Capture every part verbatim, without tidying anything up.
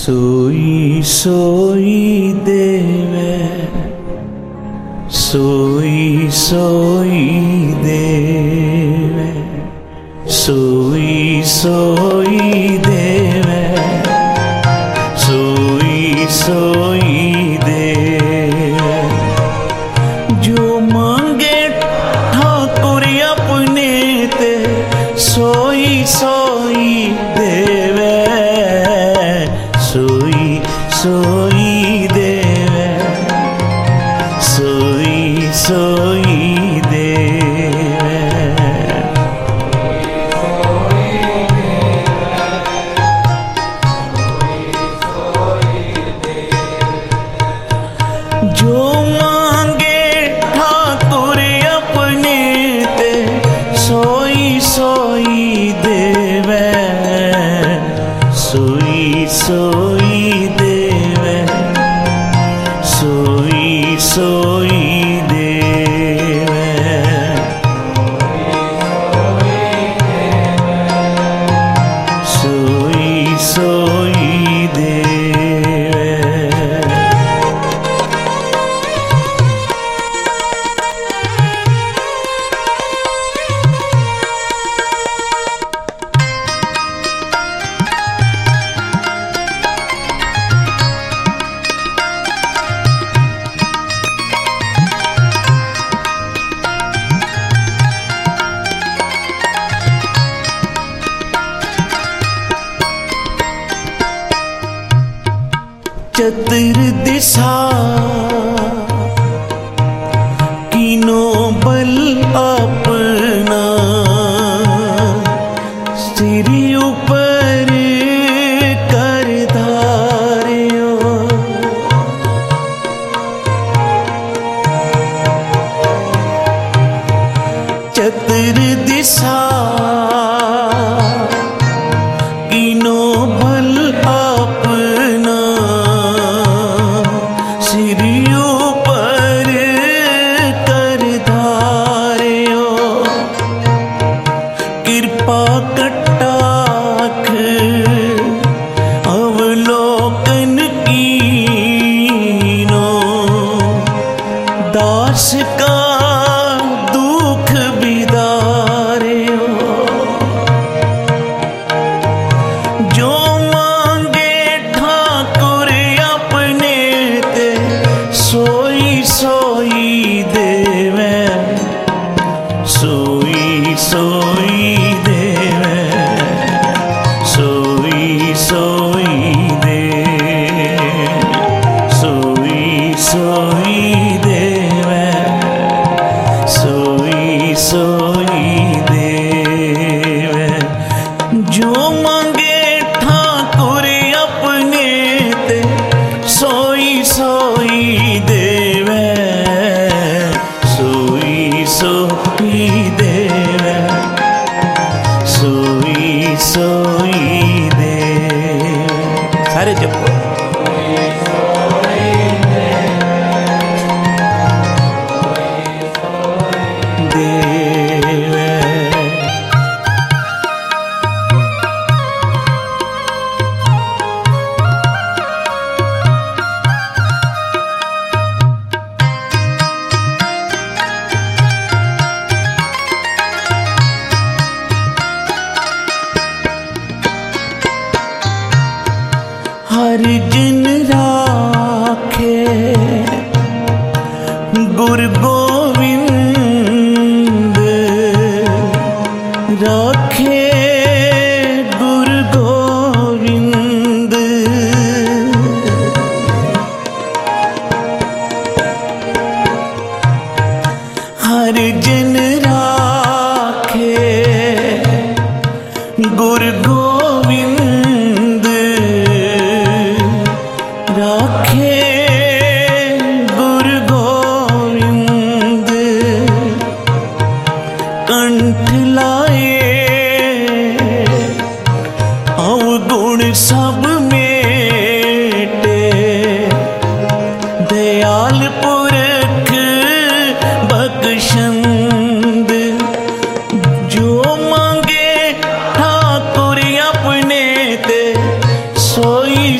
सोई सोई देवे, सोई सोई देवे, सोई सोई देवे, सोई सोई देवे। जो मांगे ठाकुर अपने ते सोई सोई देवे, सोई सोई देवे, सोई सोई देवे। जो मांगे ठाकुर अपने ते सोई सोई देवे, सोई सोई देवे, सोई सोई देवे, सोई सोई देवे। चतुर दिशा कीनो बल अपना, सिर ऊपर कर धार्यो। चतुर दिशा कीनो बल अपना, सिर ऊपर कर धार्यो। कृपा कटाक्ष अवलोकन कीनो, दास का दुख बिदार्यो। जो मांगे ठाकुर अपने ते सोई सोई देवे, सोई सोई देवे, सोई सोई देवे, सोई सोई देवे, सोई सोई देवे। जो मांगे ठाकुर अपने ते सोई सोई देवे, सोई सोई देवे, सोई सोई देवे। सारे जपो। देवे हर जिन राखे गुरु गोविंद, राखे गुरु गोविंद। हर जिन राखे गुरु गोविंद, राखे गुरु गोविंद। कंठ लाए अवगुण सब मेटे, दयाल पुरख बख्शंद। जो मांगे ठाकुर अपने ते सोई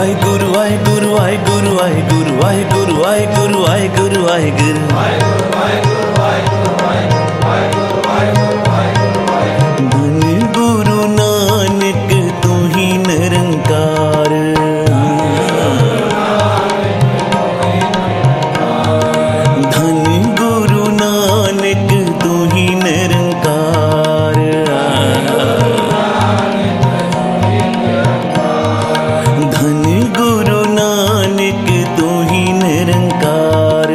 ਵਾਹਿਗੁਰੂ ਵਾਹਿਗੁਰੂ ਵਾਹਿਗੁਰੂ ਵਾਹਿਗੁਰੂ ਵਾਹਿਗੁਰੂ ਵਾਹਿਗੁਰੂ ਵਾਹਿਗੁਰੂ ਵਾਹਿਗੁਰੂ ਧੰਨ ਗੁਰੂ ਨਾਨਕ ਤੂੰ ਹੀ ਨਿਰੰਕਾਰ ਧੰਨ ਗੁਰੂ ਨਾਨਕ ਤੂੰ ਹੀ ਨਿਰੰਕਾਰ ਧੰਨ ਗੁਰੂ ਨਾਨਕ ਤੂੰ ਹੀ ਨਿਰੰਕਾਰ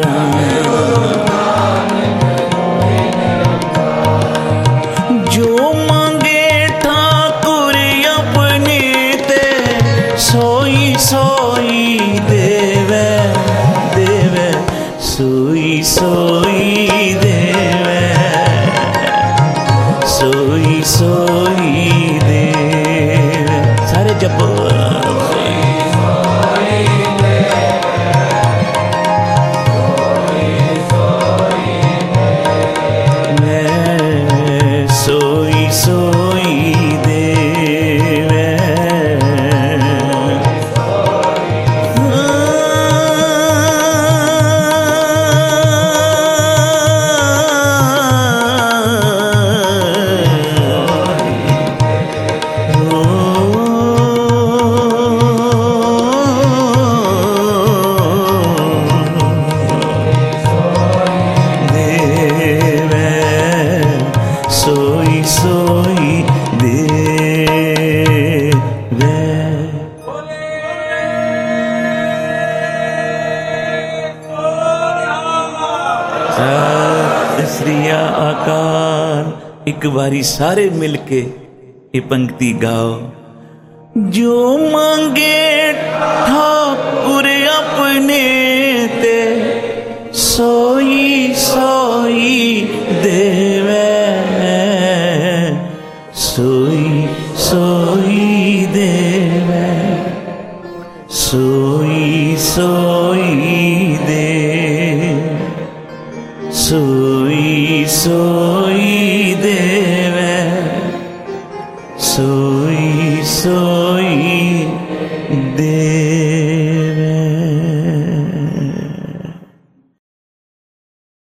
ਜੋ ਮੰਗੇ ਠਾਕੁਰ ਆਪਣੇ ਤੇ ਸੋਈ ਸੋਈ ਦੇਵੈ ਦੇਵੈ ਸੋਈ ਸੋਈ ਦੇਵੈ ਸੋਈ ਸੋਈ ਦੇਵੈ ਸਾਰੇ ਜਪੋ ਸੋਈ ਸੋਈ ਦੇਵੈ ਸੋਈ ਸੋਈ ਦੇਵੈ ਸਤਿ ਸ੍ਰੀ ਅਕਾਲ। ਇੱਕ ਵਾਰੀ ਸਾਰੇ ਮਿਲ ਕੇ ਇਹ ਪੰਕਤੀ ਗਾਓ। ਜੋ ਮੰਗੇ ਠਾਕੁਰ ਆਪਣੇ ਤੇ ਸੋਈ ਸੋਈ ਦੇਵੈ ਸੋਈ ਸੋਈ ਦੇਵੈ ਸੋਈ ਸੋਈ ਦੇ ਸੋਈ ਸੋਈ ਦੇਵੈ ਸੋ